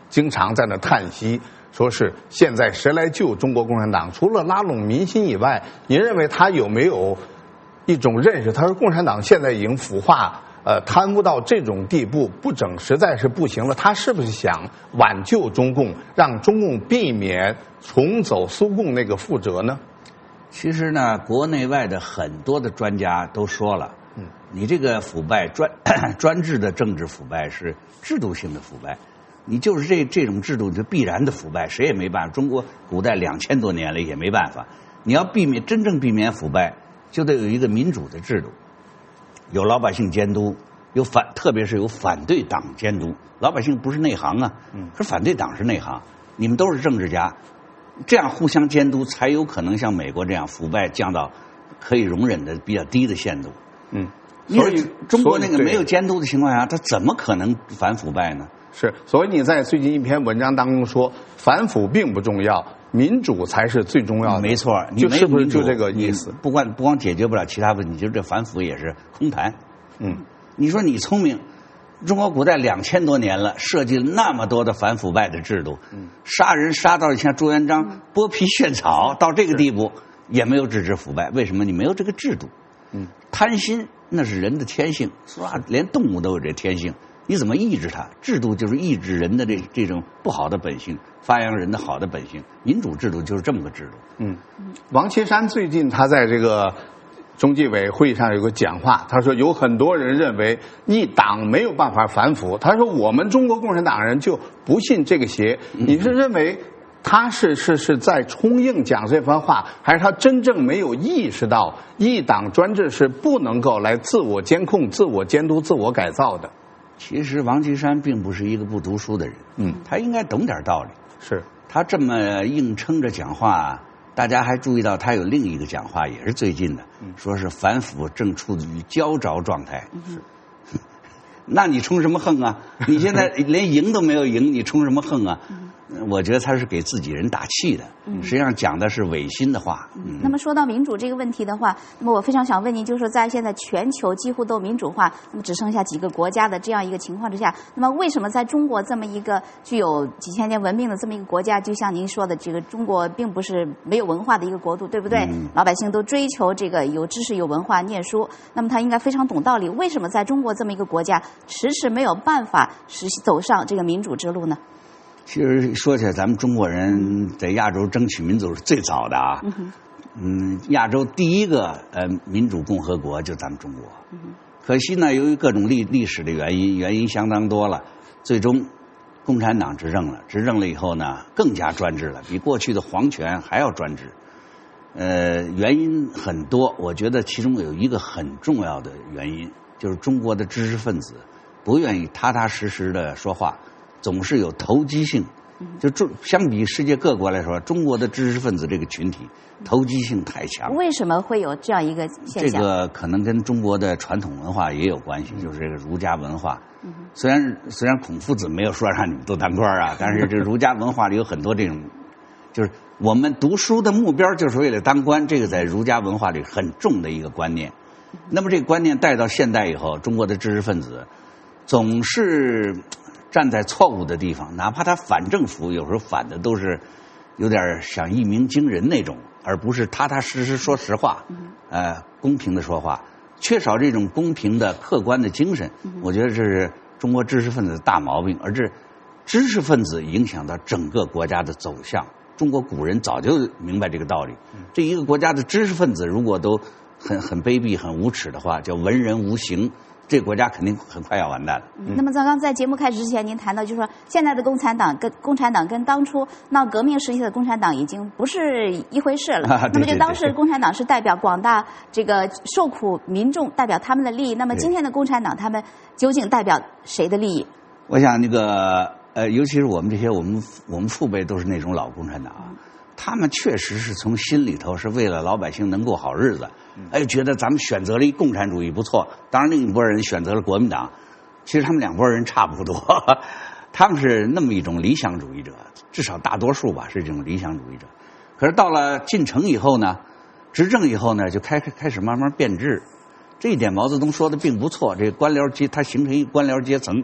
经常在那叹息，说是现在谁来救中国共产党？除了拉拢民心以外，您认为他有没有一种认识？他说共产党现在已经腐化。呃，贪污到这种地步，不整实在是不行了。他是不是想挽救中共，让中共避免重走苏共那个覆辙呢？ 其实呢，国内外的很多的专家都说了，嗯，你这个腐败专专制的政治腐败是制度性的腐败，你就是这这种制度就必然的腐败，谁也没办法。中国古代两千多年了也没办法。你要避免真正避免腐败，就得有一个民主的制度。有老百姓监督，有反，特别是有反对党监督。老百姓不是内行啊，嗯，可是反对党是内行。你们都是政治家，这样互相监督，才有可能像美国这样腐败降到可以容忍的比较低的限度。嗯，所以中国那个没有监督的情况下，他怎么可能反腐败呢？ 是，所以你在最近一篇文章当中说，反腐并不重要，民主才是最重要的。 没错，你就是不是就这个意思？ 不光不光解决不了其他问题，就这反腐也是空谈。嗯，你说你聪明，中国古代两千多年了，设计了那么多的反腐败的制度，嗯，杀人杀到像朱元璋剥皮炫草到这个地步，也没有制止腐败。为什么？你没有这个制度。嗯，贪心那是人的天性，说啊，连动物都有这天性。你怎么抑制它？制度就是抑制人的这这种不好的本性，发扬人的好的本性。民主制度就是这么个制度。 嗯，王岐山最近他在这个中纪委会议上有个讲话，他说有很多人认为一党没有办法反腐，他说我们中国共产党人就不信这个邪。你是认为他是是是在冲硬讲这番话，还是他真正没有意识到一党专制是不能够来自我监控、自我监督、自我改造的？ 其实王岐山并不是一个不读书的人，嗯，他应该懂点道理。 是他这么硬撑着讲话，大家还注意到他有另一个讲话，也是最近的，嗯、说是反腐正处于焦灼状态。是，那你冲什么横啊？你现在连赢都没有赢，你冲什么横啊？嗯我觉得他是给自己人打气的，嗯、实际上讲的是违心的话。 嗯、那么说到民主这个问题的话，那么我非常想问您，就是说在现在全球几乎都民主化，那么只剩下几个国家的这样一个情况之下，那么为什么在中国这么一个具有几千年文明的这么一个国家，就像您说的，这个中国并不是没有文化的一个国度，对不对？嗯、老百姓都追求这个有知识、有文化、念书，那么他应该非常懂道理。为什么在中国这么一个国家，迟迟没有办法实走上这个民主之路呢？ 其实说起来，咱们中国人在亚洲争取民主是最早的啊。嗯, 嗯，亚洲第一个呃民主共和国就咱们中国。嗯、可惜呢，由于各种历历史的原因，原因相当多了，最终共产党执政了。执政了以后呢，更加专制了，比过去的皇权还要专制。呃，原因很多，我觉得其中有一个很重要的原因，就是中国的知识分子不愿意踏踏实实的说话。总是有投机性，就中相比世界各国来说，中国的知识分子这个群体投机性太强。 为什么会有这样一个现象？ 这个可能跟中国的传统文化也有关系，就是这个儒家文化。虽然虽然孔夫子没有说让你们都当官啊，但是这儒家文化里有很多这种，就是我们读书的目标就是为了当官，这个在儒家文化里很重的一个观念。那么这个观念带到现代以后，中国的知识分子总是站在错误的地方，哪怕他反政府，有时候反的都是有点想一鸣惊人那种，而不是踏踏实实说实话，呃，公平的说话。缺少这种公平的客观的精神，我觉得这是中国知识分子的大毛病，而这知识分子影响到整个国家的走向。中国古人早就明白这个道理，这一个国家的知识分子如果都很很卑鄙、很无耻的话，叫文人无形。这个国家肯定很快要完蛋了。 嗯、那么，刚刚在节目开始之前，您谈到，就是说，现在的共产党跟共产党跟当初闹革命时期的共产党已经不是一回事了。啊、那么，就当时共产党是代表广大这个受苦民众，代表他们的利益。那么，今天的共产党，他们究竟代表谁的利益？ 我想，那个呃，尤其是我们这些我们我们父辈都是那种老共产党。嗯他们确实是从心里头是为了老百姓能过好日子，哎，觉得咱们选择了一共产主义不错。当然，另一拨人选择了国民党，其实他们两拨人差不多，他们是那么一种理想主义者，至少大多数吧是这种理想主义者。可是到了进城以后呢，执政以后呢，就开开始慢慢变质。这一点毛泽东说的并不错，这个官僚阶它形成一个官僚阶层，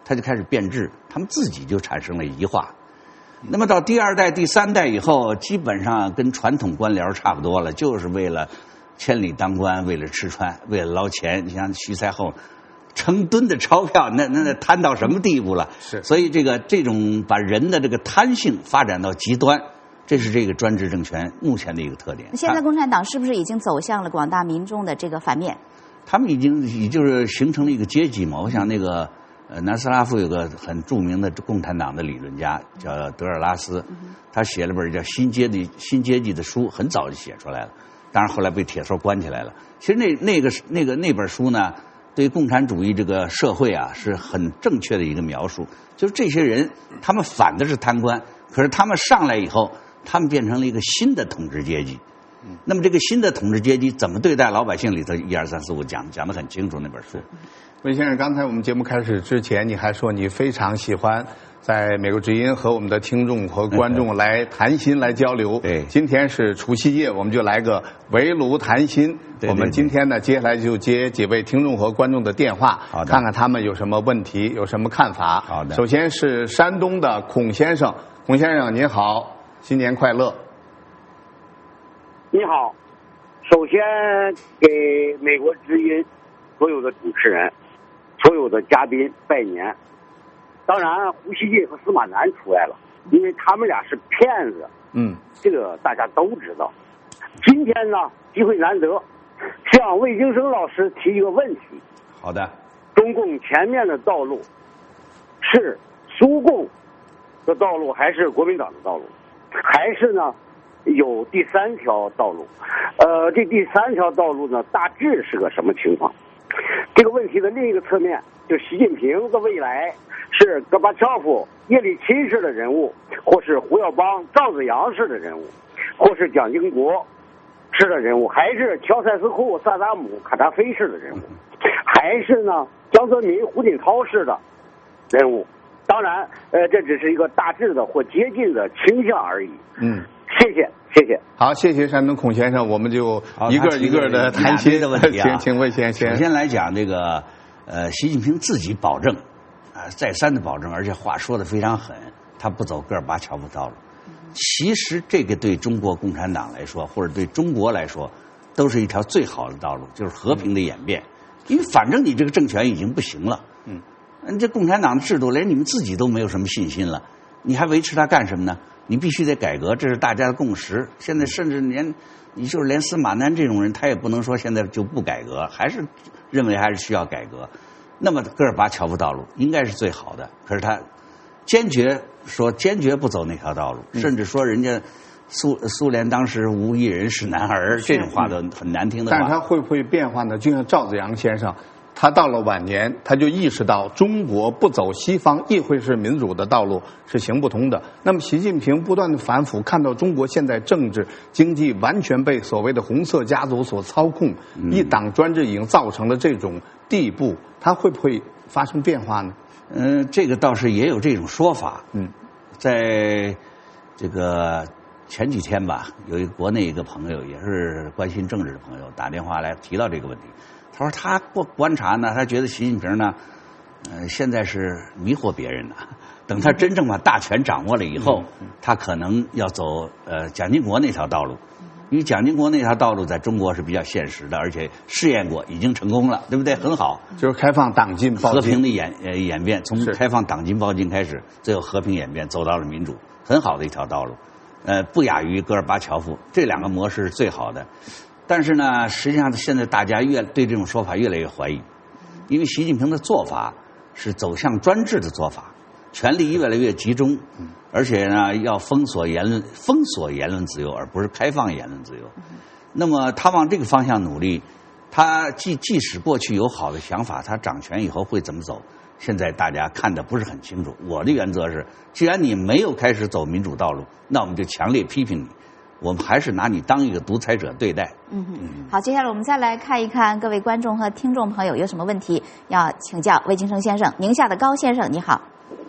他就开始变质，他们自己就产生了异化。那么到第二代、第三代以后，基本上跟传统官僚差不多了，就是为了千里当官，为了吃穿，为了捞钱。你像徐才厚，成吨的钞票，那那那贪到什么地步了？ 是， 所以这个这种把人的这个贪性发展到极端，这是这个专制政权目前的一个特点。 现在共产党是不是已经走向了广大民众的这个反面？ 他们已经也就是形成了一个阶级嘛。我想那个呃南斯拉夫有个很著名的共产党的理论家叫德尔拉斯，他写了本叫《新阶级新阶级》的书，很早就写出来了，当然后来被铁头关起来了。其实那那个那个那本书呢，对共产主义这个社会啊是很正确的一个描述，就是这些人他们反的是贪官，可是他们上来以后，他们变成了一个新的统治阶级。那么这个新的统治阶级怎么对待老百姓里头一二三四五讲讲得很清楚那本书。 魏先生，刚才我们节目开始之前，你还说你非常喜欢在美国之音和我们的听众和观众来谈心来交流。 对， 今天是除夕夜，我们就来个围炉谈心。 对对对， 我们今天呢，接下来就接几位听众和观众的电话， 好的， 看看他们有什么问题，有什么看法。 好的。 首先是山东的孔先生，孔先生您好，新年快乐。 你好，首先给美国之音所有的主持人、所有的嘉宾拜年。当然，胡锡进和司马南出来了，因为他们俩是骗子。 嗯， 这个大家都知道。今天呢，机会难得，向魏京生老师提一个问题。 好的。 中共前面的道路是苏共的道路，还是国民党的道路？还是呢？有第三条道路，呃，这第三条道路呢，大致是个什么情况？这个问题的另一个侧面，就习近平的未来是戈巴乔夫、叶利钦式的人物，或是胡耀邦、赵紫阳式的人物，或是蒋经国式的人物，还是乔塞斯库、萨达姆、卡扎菲式的人物，还是呢江泽民、胡锦涛式的人物？当然，呃，这只是一个大致的或接近的倾向而已。 嗯。 谢谢，谢谢。 好，谢谢山东孔先生，我们就一个一个的谈心的问题啊。 请请魏先生。 首先来讲，这个呃，习近平自己保证啊、呃，再三的保证，而且话说的非常狠，他不走戈尔巴乔夫道路。其实这个对中国共产党来说，或者对中国来说，都是一条最好的道路，就是和平的演变。因为反正你这个政权已经不行了，嗯，这共产党的制度连你们自己都没有什么信心了，你还维持它干什么呢？你必须得改革，这是大家的共识。现在甚至连你就是连司马南这种人，他也不能说现在就不改革，还是认为还是需要改革。那么戈尔巴乔夫道路应该是最好的，可是他坚决说坚决不走那条道路，嗯、甚至说人家苏苏联当时无一人是男儿，这种话都很难听的话。 但是他会不会变化呢？就像赵紫阳先生。他到了晚年，他就意识到中国不走西方议会式民主的道路是行不通的。那么习近平不断的反腐，看到中国现在政治经济完全被所谓的红色家族所操控，嗯、一党专制已经造成了这种地步，他会不会发生变化呢？ 嗯、呃，这个倒是也有这种说法。嗯，在这个前几天吧，有一个国内一个朋友，也是关心政治的朋友，打电话来提到这个问题。他说他观察呢，他觉得习近平呢，呃，现在是迷惑别人的。等他真正把大权掌握了以后，嗯、他可能要走呃蒋经国那条道路，因为蒋经国那条道路在中国是比较现实的，而且试验过，已经成功了，对不对？很好， 就是开放党禁报禁， 和平的演呃演变，从开放党禁报禁开始，最后和平演变，走到了民主，很好的一条道路，呃，不亚于戈尔巴乔夫，这两个模式是最好的。但是呢，实际上现在大家越对这种说法越来越怀疑，因为习近平的做法是走向专制的做法，权力越来越集中，而且呢要封锁言论，封锁言论自由，而不是开放言论自由。那么他往这个方向努力，他即即使过去有好的想法，他掌权以后会怎么走？现在大家看得不是很清楚。我的原则是，既然你没有开始走民主道路，那我们就强烈批评你。我们还是拿你当一个独裁者对待。 嗯哼，好，接下来我们再来看一看各位观众和听众朋友有什么问题要请教魏京生先生。宁夏的高先生，你好。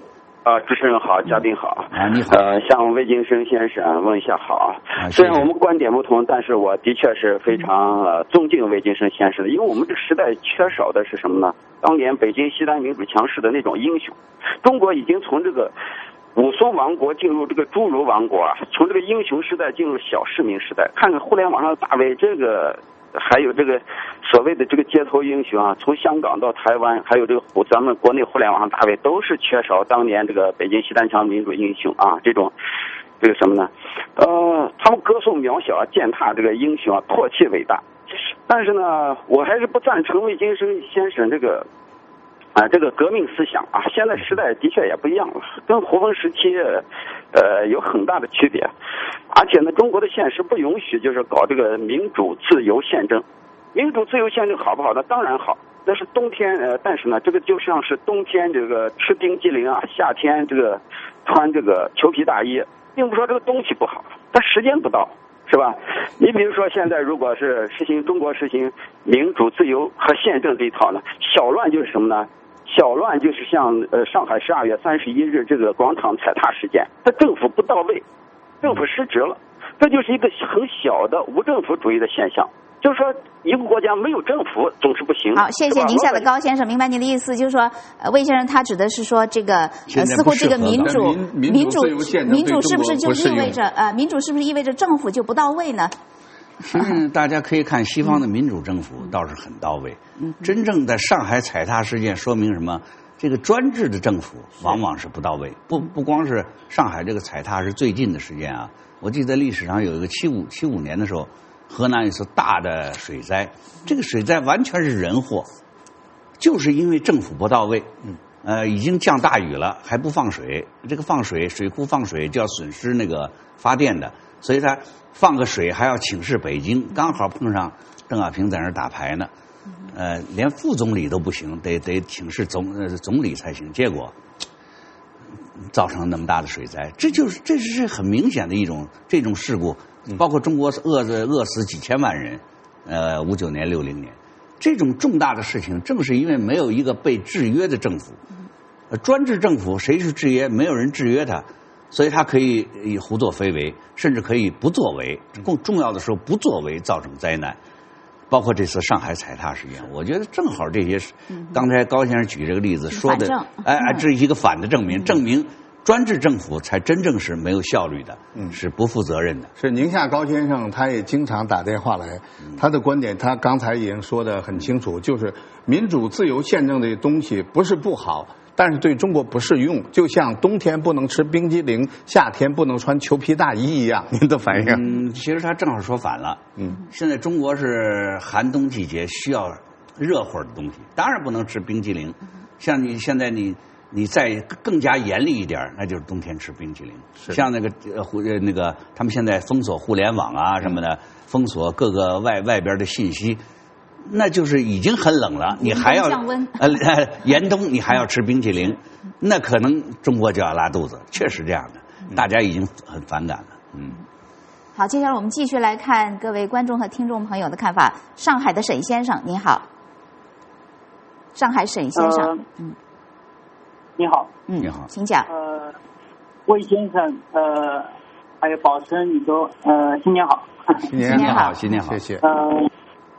啊，主持人好，嘉宾好。 啊，你好。 呃，向魏金生先生问一下好。啊、虽然我们观点不同，但是我的确是非常呃尊敬魏金生先生的，因为我们这个时代缺少的是什么呢？当年北京西单民主强势的那种英雄。中国已经从这个武松王国进入这个侏儒王国啊，从这个英雄时代进入小市民时代。看看互联网上的大 V， 这个还有这个所谓的这个街头英雄啊，从香港到台湾，还有这个咱们国内互联网上大 V， 都是缺少当年这个北京西单强民主英雄啊，这种这个什么呢？呃，他们歌颂渺小啊，践踏这个英雄啊，唾弃伟大。但是呢，我还是不赞成魏金生先生这个。啊，这个革命思想啊，现在时代的确也不一样了，跟胡风时期，呃，有很大的区别。而且呢，中国的现实不允许就是搞这个民主自由宪政。民主自由宪政好不好呢？当然好，那是冬天，呃，但是呢，这个就像是冬天这个吃冰激凌啊，夏天这个穿这个裘皮大衣，并不说这个东西不好，但时间不到。是吧？你比如说，现在如果是实行中国实行民主自由和宪政这一套呢，小乱就是什么呢？小乱就是像呃上海十二月三十一日这个广场踩踏事件，它政府不到位，政府失职了，这就是一个很小的无政府主义的现象。就是说，一个国家没有政府总是不行。 好，谢谢宁夏的高先生，明白您的意思，就是说，呃，魏先生他指的是说，这个呃，似乎这个民主民主民主是不是就意味着呃，民主是不是意味着政府就不到位呢？ 实际上，大家可以看西方的民主政府倒是很到位。嗯，真正的上海踩踏事件说明什么？这个专制的政府往往是不到位。不不光是上海这个踩踏是最近的事件啊，我记得历史上有一个七五七五年的时候。河南有一次大的水灾，这个水灾完全是人祸，就是因为政府不到位。嗯，呃，已经降大雨了，还不放水，这个放水水库放水就要损失那个发电的，所以他放个水还要请示北京，刚好碰上邓小平在那儿打牌呢，呃，连副总理都不行，得得请示总呃总理才行，结果造成那么大的水灾，这就是这是很明显的一种这种事故。包括中国饿着饿死几千万人，呃，五九年、六零年，这种重大的事情，正是因为没有一个被制约的政府，呃，专制政府谁去制约？没有人制约他，所以他可以胡作非为，甚至可以不作为。更重要的时候不作为，造成灾难。包括这次上海踩踏事件，我觉得正好这些，刚才高先生举这个例子说的，哎哎，这是一个反的证明，证明。专制政府才真正是没有效率的，嗯，是不负责任的。 是宁夏高先生，他也经常打电话来，他的观点他刚才已经说得很清楚，就是民主自由宪政的东西不是不好，但是对中国不适用，就像冬天不能吃冰激凌，夏天不能穿裘皮大衣一样。您的反应？ 嗯，其实他正好说反了。嗯，现在中国是寒冬季节，需要热乎的东西，当然不能吃冰激凌。像你现在你。你再更加严厉一点，那就是冬天吃冰淇淋。像那个呃互那个他们现在封锁互联网啊什么的，封锁各个外外边的信息，那就是已经很冷了，你还要呃严冬你还要吃冰淇淋，那可能中国就要拉肚子，确实这样的，大家已经很反感了。嗯。 好，接下来我们继续来看各位观众和听众朋友的看法。上海的沈先生，您好。上海沈先生，呃、嗯。 你好， 嗯， 你好， 请讲。 呃，魏先生，呃，还有宝生，你都呃，新年好， 新年好，新年好，谢谢。 呃，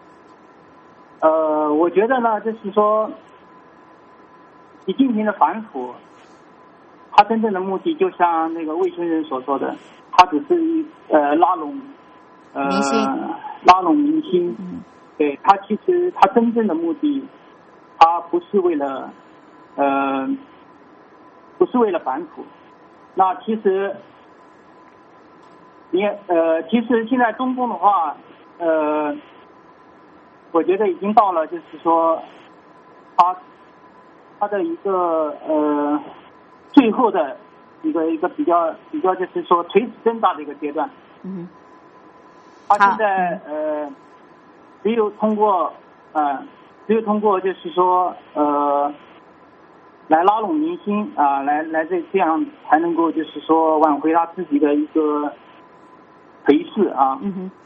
呃，我觉得呢，就是说，习近平的反腐，他真正的目的，就像那个魏先生所说的，他只是呃拉拢呃明星， 拉拢明星。嗯，对他其实他真正的目的，他不是为了呃。不是为了反腐，那其实，你呃，其实现在中共的话，呃，我觉得已经到了，就是说，他他的一个呃，最后的一个一个比较比较就是说垂死挣扎的一个阶段。 嗯。 他现在呃，只有通过呃，只有通过就是说呃。来拉拢民心啊，来来这这样才能够就是说挽回他自己的一个颓势啊。 嗯哼。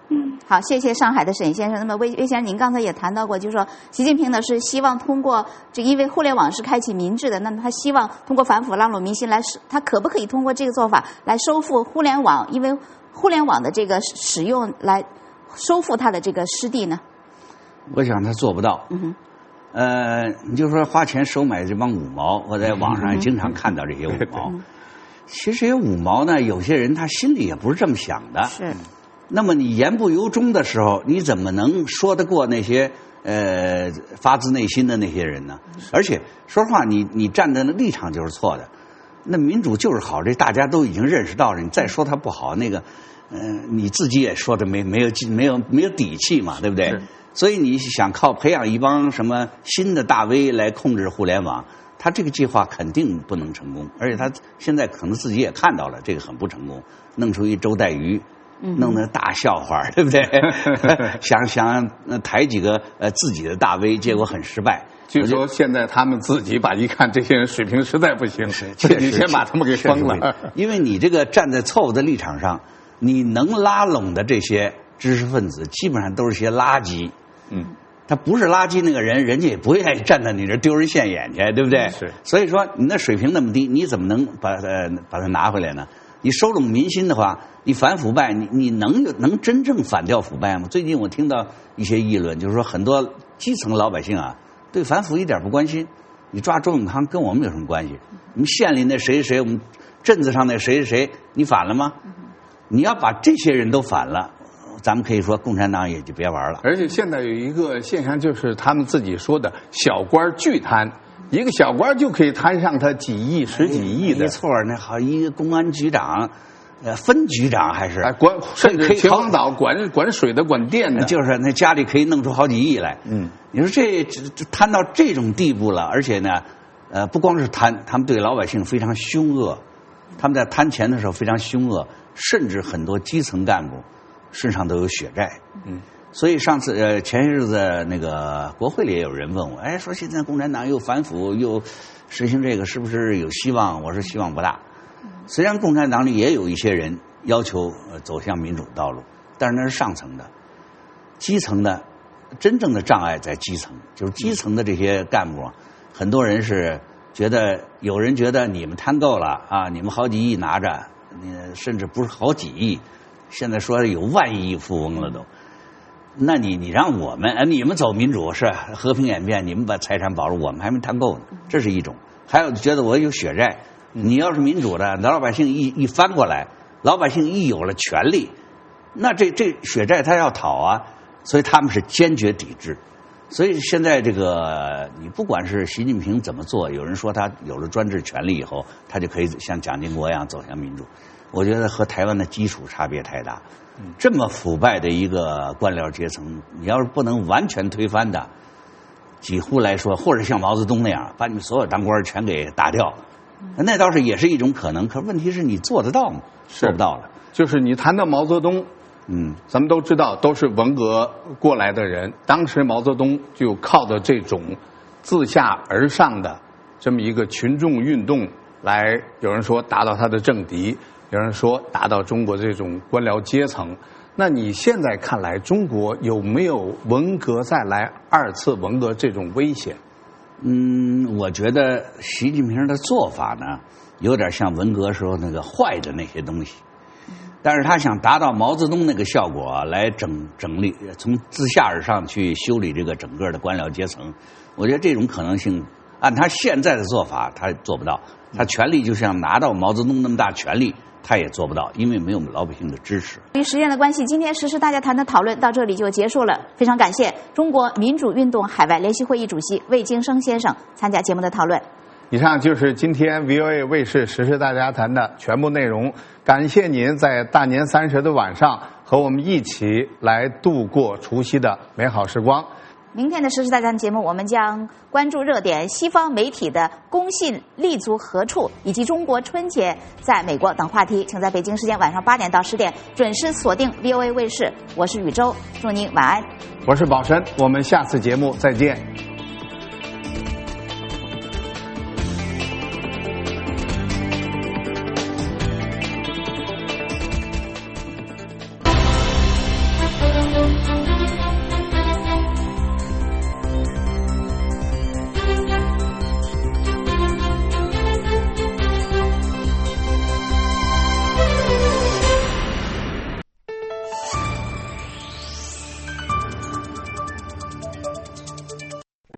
嗯， 好，谢谢上海的沈先生。那么魏魏先生，您刚才也谈到过，就是说习近平呢是希望通过这，因为互联网是开启民智的，那么他希望通过反腐拉拢民心来，他可不可以通过这个做法来收复互联网？因为互联网的这个使用来收复它的这个失地呢？ 我想他做不到。 嗯哼。 呃，你就说花钱收买这帮五毛，我在网上也经常看到这些五毛。 嗯、 其实这些五毛呢，有些人他心里也不是这么想的。 是。 那么你言不由衷的时候，你怎么能说得过那些呃发自内心的那些人呢？而且说实话，你你站在的立场就是错的。那民主就是好，这大家都已经认识到了。你再说它不好，那个，嗯、呃，你自己也说的没没有没有没有底气嘛，对不对？所以你想靠培养一帮什么新的大 V 来控制互联网，他这个计划肯定不能成功。而且他现在可能自己也看到了，这个很不成功，弄出一周带鱼。弄得大笑话，对不对？想想抬几个呃自己的大 V， 结果很失败。 据说现在他们自己把一看这些人水平实在不行，你先把他们给封了。 因为你这个站在错误的立场上，你能拉拢的这些知识分子，基本上都是些垃圾。嗯，他不是垃圾那个人，人家也不愿意站在你这丢人现眼去，对不对？ 是。 所以说你那水平那么低，你怎么能把它把它拿回来呢？你收拢民心的话，你反腐败，你你能有能真正反掉腐败吗？最近我听到一些议论，就是说很多基层老百姓啊，对反腐一点不关心。你抓周永康跟我们有什么关系？我们县里那谁谁，我们镇子上那谁谁谁，你反了吗？你要把这些人都反了，咱们可以说共产党也就别玩了。 而且现在有一个现象，就是他们自己说的小官巨贪。一个小官就可以摊上他几亿、十几亿的， 没错。那好，一个公安局长，呃，分局长还是管，甚至秦皇岛管管水的、管电的， 就是那家里可以弄出好几亿来。嗯，你说这这贪到这种地步了，而且呢，呃，不光是贪，他们对老百姓非常凶恶，他们在贪钱的时候非常凶恶，甚至很多基层干部身上都有血债。嗯。所以上次呃前些日子那个国会里也有人问我，哎，说现在共产党又反腐又实行这个，是不是有希望？我说希望不大。虽然共产党里也有一些人要求呃走向民主道路，但是那是上层的，基层的真正的障碍在基层，就是基层的这些干部啊，很多人是觉得，有人觉得你们贪够了啊，你们好几亿拿着，你甚至不是好几亿，现在说有万亿富翁了都。那你你让我们，你们走民主是和平演变，你们把财产保住，我们还没贪够呢，这是一种。还有觉得我有血债，你要是民主的，老百姓一一翻过来，老百姓一有了权利，那这这血债他要讨啊，所以他们是坚决抵制。所以现在这个你不管是习近平怎么做，有人说他有了专制权利以后，他就可以像蒋经国一样走向民主，我觉得和台湾的基础差别太大。这么腐败的一个官僚阶层，你要是不能完全推翻的，几乎来说，或者像毛泽东那样把你们所有当官全给打掉，那倒是也是一种可能。可问题是你做得到吗？做不到了。 就是你谈到毛泽东，嗯，咱们都知道都是文革过来的人，当时毛泽东就靠着这种自下而上的这么一个群众运动来，有人说达到他的政敌。有人说达到中国这种官僚阶层，那你现在看来，中国有没有文革再来二次文革这种危险？ 嗯，我觉得习近平的做法呢，有点像文革时候那个坏的那些东西，但是他想达到毛泽东那个效果啊，来整整理，从自下而上去修理这个整个的官僚阶层。我觉得这种可能性，按他现在的做法，他做不到。他权力就像拿到毛泽东那么大权力。他也做不到，因为没有老百姓的支持。 由于时间的关系，今天时事大家谈的讨论到这里就结束了。非常感谢中国民主运动海外联席会议主席魏京生先生参加节目的讨论。 以上就是今天 V O A 卫视时事大家谈的全部内容。感谢您在大年三十的晚上和我们一起来度过除夕的美好时光。 明天的时事大家谈节目，我们将关注热点西方媒体的公信立足何处，以及中国春节在美国等话题。请在北京时间晚上八点到十点准时锁定 V O A 卫视。我是宇宙，祝您晚安。 我是宝神，我们下次节目再见。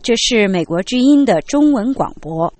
这是美国之音的中文广播。